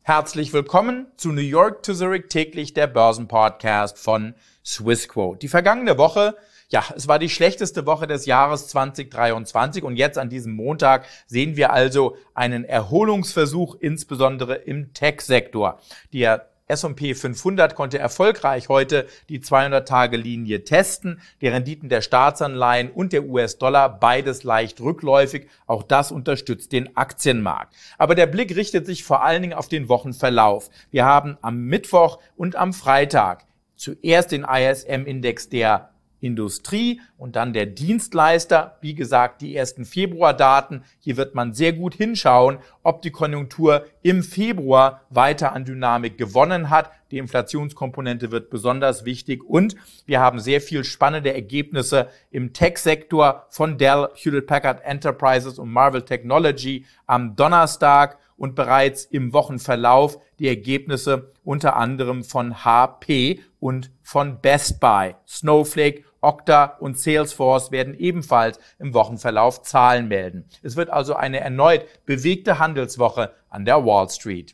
Herzlich willkommen zu New York to Zurich täglich, der Börsenpodcast von Swissquote. Die vergangene Woche, es war die schlechteste Woche des Jahres 2023 und jetzt an diesem Montag sehen wir also einen Erholungsversuch, insbesondere im Tech-Sektor. Der S&P 500 konnte erfolgreich heute die 200-Tage-Linie testen. Die Renditen der Staatsanleihen und der US-Dollar, beides leicht rückläufig. Auch das unterstützt den Aktienmarkt. Aber der Blick richtet sich vor allen Dingen auf den Wochenverlauf. Wir haben am Mittwoch und am Freitag zuerst den ISM-Index der Industrie und dann der Dienstleister. Wie gesagt, die ersten Februardaten. Hier wird man sehr gut hinschauen, ob die Konjunktur im Februar weiter an Dynamik gewonnen hat. Die Inflationskomponente wird besonders wichtig und wir haben sehr viel spannende Ergebnisse im Tech-Sektor von Dell, Hewlett Packard Enterprises und Marvell Technology am Donnerstag und bereits im Wochenverlauf die Ergebnisse unter anderem von HP und von Best Buy. Snowflake, Okta und Salesforce werden ebenfalls im Wochenverlauf Zahlen melden. Es wird also eine erneut bewegte Handelswoche an der Wall Street.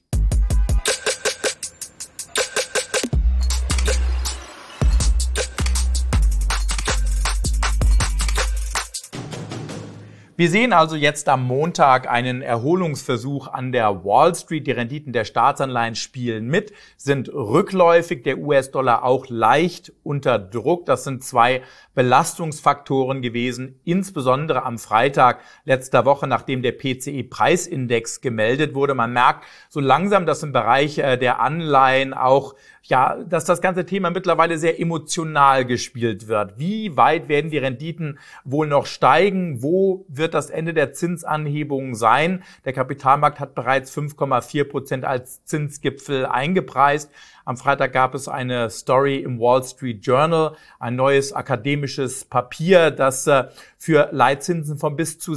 Wir sehen also jetzt am Montag einen Erholungsversuch an der Wall Street. Die Renditen der Staatsanleihen spielen mit, sind rückläufig, der US-Dollar auch leicht unter Druck. Das sind zwei Belastungsfaktoren gewesen, insbesondere am Freitag letzter Woche, nachdem der PCE-Preisindex gemeldet wurde. Man merkt so langsam, dass im Bereich der Anleihen auch dass das ganze Thema mittlerweile sehr emotional gespielt wird. Wie weit werden die Renditen wohl noch steigen? Wo wird das Ende der Zinsanhebungen sein? Der Kapitalmarkt hat bereits 5,4% als Zinsgipfel eingepreist. Am Freitag gab es eine Story im Wall Street Journal, ein neues akademisches Papier, das für Leitzinsen von bis zu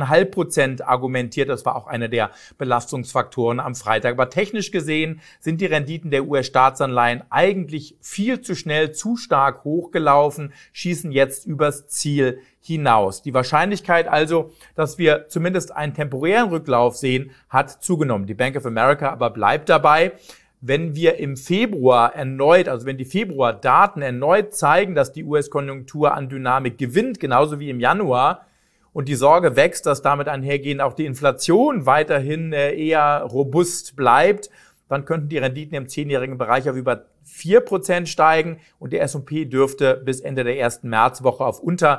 6,5% argumentiert. Das war auch einer der Belastungsfaktoren am Freitag. Aber technisch gesehen sind die Renditen der US-Staatsanleihen eigentlich viel zu schnell, zu stark hochgelaufen, schießen jetzt übers Ziel hinaus. Die Wahrscheinlichkeit also, dass wir zumindest einen temporären Rücklauf sehen, hat zugenommen. Die Bank of America aber bleibt dabei. Wenn wir im Februar erneut, also wenn die Februardaten erneut zeigen, dass die US-Konjunktur an Dynamik gewinnt, genauso wie im Januar, und die Sorge wächst, dass damit einhergehend auch die Inflation weiterhin eher robust bleibt, dann könnten die Renditen im 10-jährigen Bereich auf über 4% steigen und der S&P dürfte bis Ende der ersten Märzwoche auf unter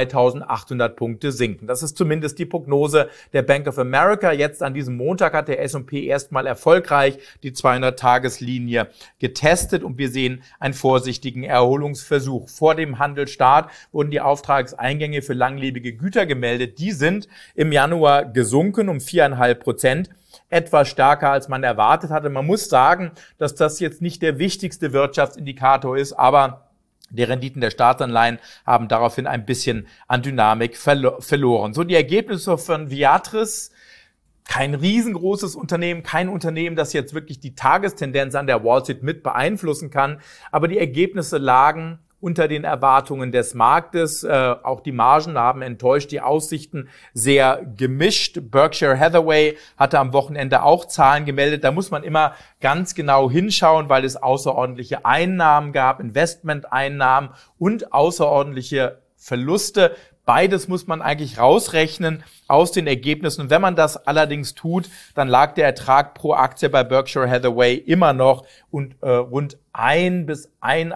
3.800 Punkte sinken. Das ist zumindest die Prognose der Bank of America. Jetzt an diesem Montag hat der S&P erstmal erfolgreich die 200-Tages-Linie getestet und wir sehen einen vorsichtigen Erholungsversuch. Vor dem Handelsstart wurden die Auftragseingänge für langlebige Güter gemeldet. Die sind im Januar gesunken um 4,5%. Etwas stärker, als man erwartet hatte. Man muss sagen, dass das jetzt nicht der wichtigste Wirtschaftsindikator ist, aber die Renditen der Staatsanleihen haben daraufhin ein bisschen an Dynamik verloren. So die Ergebnisse von Viatris. Kein riesengroßes Unternehmen, kein Unternehmen, das jetzt wirklich die Tagestendenz an der Wall Street mit beeinflussen kann, aber die Ergebnisse lagen unter den Erwartungen des Marktes. Auch die Margen haben enttäuscht, die Aussichten sehr gemischt. Berkshire Hathaway hatte am Wochenende auch Zahlen gemeldet. Da muss man immer ganz genau hinschauen, weil es außerordentliche Einnahmen gab, Investmenteinnahmen und außerordentliche Verluste. Beides muss man eigentlich rausrechnen aus den Ergebnissen. Und wenn man das allerdings tut, dann lag der Ertrag pro Aktie bei Berkshire Hathaway immer noch rund 1 bis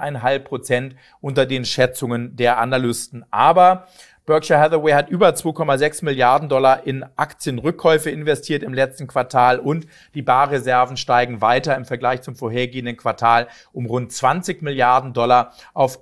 1,5% unter den Schätzungen der Analysten. Aber Berkshire Hathaway hat über 2,6 Milliarden Dollar in Aktienrückkäufe investiert im letzten Quartal und die Barreserven steigen weiter im Vergleich zum vorhergehenden Quartal um rund 20 Milliarden Dollar auf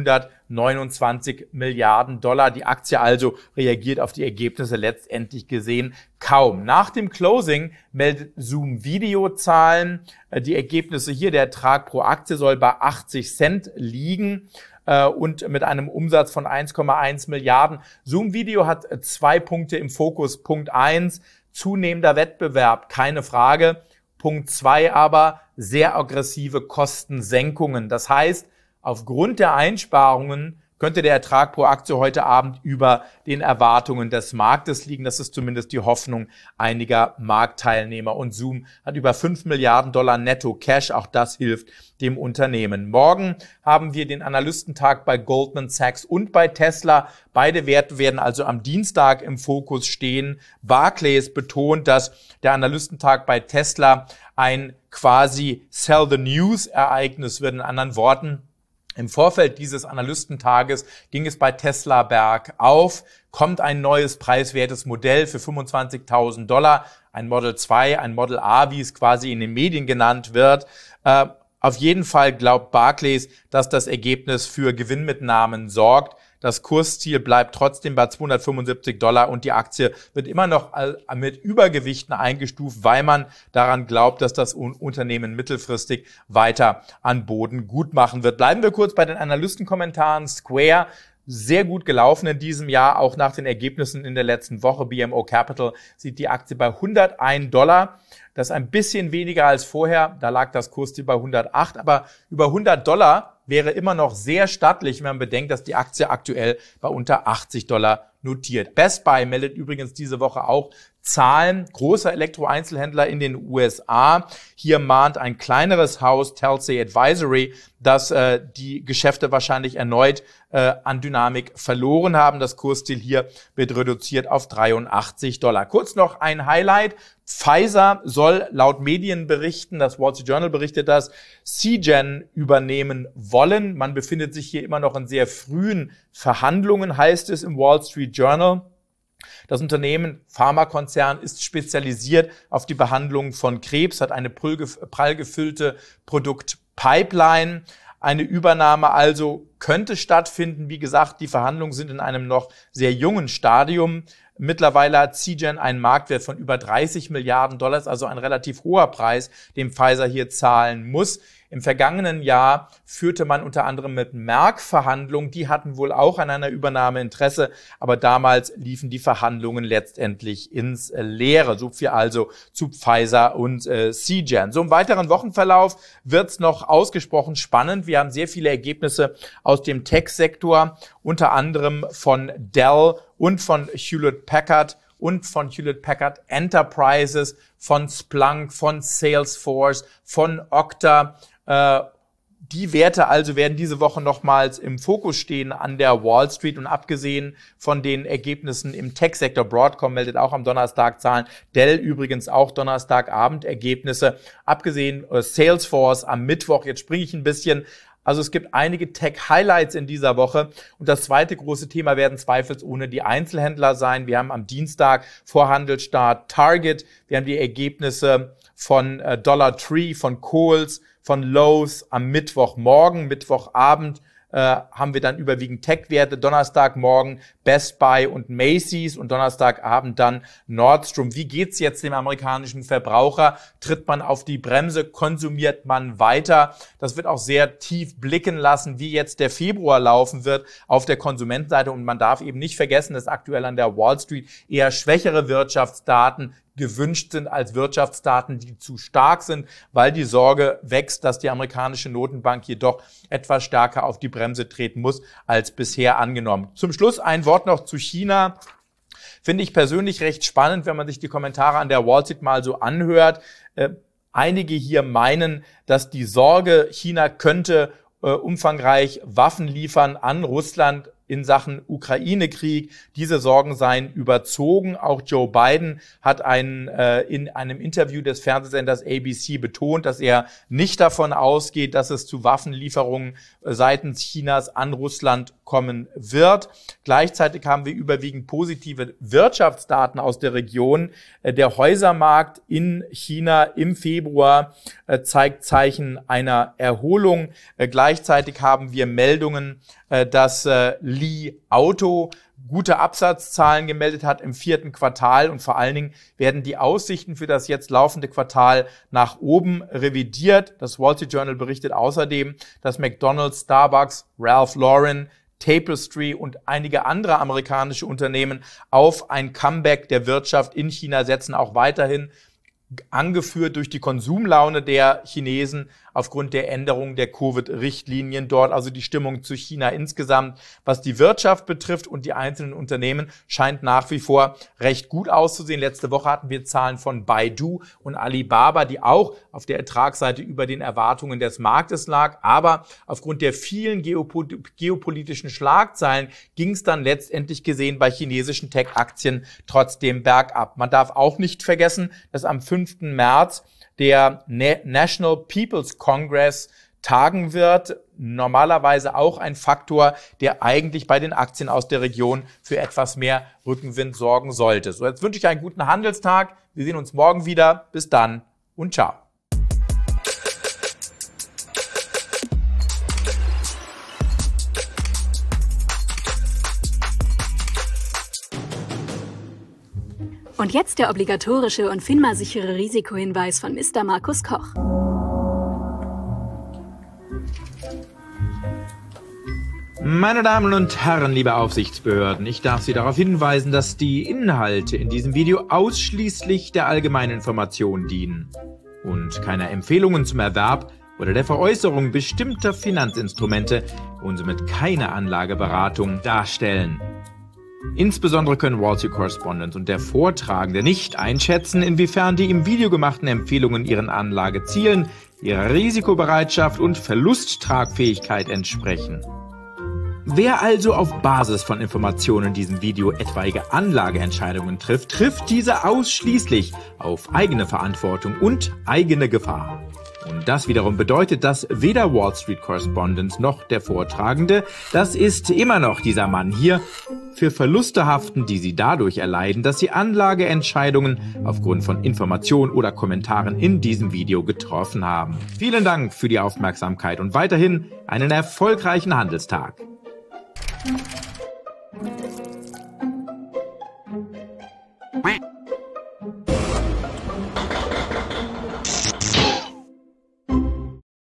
129 Milliarden Dollar. Die Aktie also reagiert auf die Ergebnisse letztendlich gesehen kaum. Nach dem Closing meldet Zoom Video Zahlen. Die Ergebnisse hier, der Ertrag pro Aktie soll bei 80 Cent liegen. Und mit einem Umsatz von 1,1 Milliarden. Zoom Video hat 2 Punkte im Fokus. Punkt 1, zunehmender Wettbewerb, keine Frage. Punkt 2 aber, sehr aggressive Kostensenkungen. Das heißt, aufgrund der Einsparungen könnte der Ertrag pro Aktie heute Abend über den Erwartungen des Marktes liegen. Das ist zumindest die Hoffnung einiger Marktteilnehmer. Und Zoom hat über 5 Milliarden Dollar netto Cash. Auch das hilft dem Unternehmen. Morgen haben wir den Analystentag bei Goldman Sachs und bei Tesla. Beide Werte werden also am Dienstag im Fokus stehen. Barclays betont, dass der Analystentag bei Tesla ein quasi Sell the News Ereignis wird. In anderen Worten, im Vorfeld dieses Analystentages ging es bei Tesla bergauf, kommt ein neues preiswertes Modell für 25.000 Dollar, ein Model 2, ein Model A, wie es quasi in den Medien genannt wird. Auf jeden Fall glaubt Barclays, dass das Ergebnis für Gewinnmitnahmen sorgt. Das Kursziel bleibt trotzdem bei 275 Dollar und die Aktie wird immer noch mit Übergewichten eingestuft, weil man daran glaubt, dass das Unternehmen mittelfristig weiter an Boden gut machen wird. Bleiben wir kurz bei den Analystenkommentaren. Square, sehr gut gelaufen in diesem Jahr, auch nach den Ergebnissen in der letzten Woche. BMO Capital sieht die Aktie bei 101 Dollar. Das ist ein bisschen weniger als vorher. Da lag das Kursziel bei 108, aber über 100 Dollar wäre immer noch sehr stattlich, wenn man bedenkt, dass die Aktie aktuell bei unter 80 Dollar notiert. Best Buy meldet übrigens diese Woche auch Zahlen. Großer Elektroeinzelhändler in den USA. Hier mahnt ein kleineres Haus, Telsey Advisory, dass die Geschäfte wahrscheinlich erneut an Dynamik verloren haben. Das Kursziel hier wird reduziert auf 83 Dollar. Kurz noch ein Highlight. Pfizer soll laut Medienberichten, das Wall Street Journal berichtet das, Seagen übernehmen wollen. Man befindet sich hier immer noch in sehr frühen Verhandlungen, heißt es im Wall Street Journal. Das Unternehmen, Pharmakonzern, ist spezialisiert auf die Behandlung von Krebs, hat eine prall gefüllte Produktpipeline. Eine Übernahme also könnte stattfinden. Wie gesagt, die Verhandlungen sind in einem noch sehr jungen Stadium. Mittlerweile hat Seagen einen Marktwert von über 30 Milliarden Dollar, also ein relativ hoher Preis, den Pfizer hier zahlen muss. Im vergangenen Jahr führte man unter anderem mit Merck Verhandlungen. Die hatten wohl auch an einer Übernahme Interesse, aber damals liefen die Verhandlungen letztendlich ins Leere. So viel also zu Pfizer und Seagen. So im weiteren Wochenverlauf wird's noch ausgesprochen spannend. Wir haben sehr viele Ergebnisse aus dem Tech-Sektor, unter anderem von Dell und von Hewlett-Packard und von Hewlett-Packard Enterprises, von Splunk, von Salesforce, von Okta. Die Werte also werden diese Woche nochmals im Fokus stehen an der Wall Street und abgesehen von den Ergebnissen im Tech-Sektor. Broadcom meldet auch am Donnerstag Zahlen, Dell übrigens auch Donnerstagabend Ergebnisse. Abgesehen Salesforce am Mittwoch, jetzt springe ich ein bisschen. Also es gibt einige Tech-Highlights in dieser Woche. Und das zweite große Thema werden zweifelsohne die Einzelhändler sein. Wir haben am Dienstag vor Handelsstart Target. Wir haben die Ergebnisse von Dollar Tree, von Kohl's, von Lowe's am Mittwochmorgen, Mittwochabend. Haben wir dann überwiegend Tech-Werte, Donnerstagmorgen Best Buy und Macy's und Donnerstagabend dann Nordstrom. Wie geht's jetzt dem amerikanischen Verbraucher? Tritt man auf die Bremse? Konsumiert man weiter? Das wird auch sehr tief blicken lassen, wie jetzt der Februar laufen wird auf der Konsumentenseite. Und man darf eben nicht vergessen, dass aktuell an der Wall Street eher schwächere Wirtschaftsdaten gewünscht sind als Wirtschaftsdaten, die zu stark sind, weil die Sorge wächst, dass die amerikanische Notenbank jedoch etwas stärker auf die Bremse treten muss als bisher angenommen. Zum Schluss ein Wort noch zu China. Finde ich persönlich recht spannend, wenn man sich die Kommentare an der Wall Street mal so anhört. Einige hier meinen, dass die Sorge, China könnte umfangreich Waffen liefern an Russland in Sachen Ukraine-Krieg. Diese Sorgen seien überzogen. Auch Joe Biden hat in einem Interview des Fernsehsenders ABC betont, dass er nicht davon ausgeht, dass es zu Waffenlieferungen seitens Chinas an Russland kommen wird. Gleichzeitig haben wir überwiegend positive Wirtschaftsdaten aus der Region. Der Häusermarkt in China im Februar zeigt Zeichen einer Erholung. Gleichzeitig haben wir Meldungen, dass Li Auto gute Absatzzahlen gemeldet hat im 4. Quartal und vor allen Dingen werden die Aussichten für das jetzt laufende Quartal nach oben revidiert. Das Wall Street Journal berichtet außerdem, dass McDonald's, Starbucks, Ralph Lauren, Tapestry und einige andere amerikanische Unternehmen auf ein Comeback der Wirtschaft in China setzen, auch weiterhin angeführt durch die Konsumlaune der Chinesen aufgrund der Änderung der Covid-Richtlinien dort, also die Stimmung zu China insgesamt, was die Wirtschaft betrifft und die einzelnen Unternehmen, scheint nach wie vor recht gut auszusehen. Letzte Woche hatten wir Zahlen von Baidu und Alibaba, die auch auf der Ertragsseite über den Erwartungen des Marktes lag, aber aufgrund der vielen geopolitischen Schlagzeilen ging es dann letztendlich gesehen bei chinesischen Tech-Aktien trotzdem bergab. Man darf auch nicht vergessen, dass am 5. März der National People's Congress tagen wird. Normalerweise auch ein Faktor, der eigentlich bei den Aktien aus der Region für etwas mehr Rückenwind sorgen sollte. So, jetzt wünsche ich einen guten Handelstag. Wir sehen uns morgen wieder. Bis dann und ciao. Und jetzt der obligatorische und FINMA-sichere Risikohinweis von Mr. Markus Koch. Meine Damen und Herren, liebe Aufsichtsbehörden, ich darf Sie darauf hinweisen, dass die Inhalte in diesem Video ausschließlich der allgemeinen Information dienen und keine Empfehlungen zum Erwerb oder der Veräußerung bestimmter Finanzinstrumente und somit keine Anlageberatung darstellen. Insbesondere können Wall Street Correspondent und der Vortragende nicht einschätzen, inwiefern die im Video gemachten Empfehlungen ihren Anlagezielen, ihrer Risikobereitschaft und Verlusttragfähigkeit entsprechen. Wer also auf Basis von Informationen in diesem Video etwaige Anlageentscheidungen trifft, trifft diese ausschließlich auf eigene Verantwortung und eigene Gefahr. Und das wiederum bedeutet, dass weder Wall Street Correspondent noch der Vortragende, das ist immer noch dieser Mann hier, für Verluste haften, die sie dadurch erleiden, dass sie Anlageentscheidungen aufgrund von Informationen oder Kommentaren in diesem Video getroffen haben. Vielen Dank für die Aufmerksamkeit und weiterhin einen erfolgreichen Handelstag.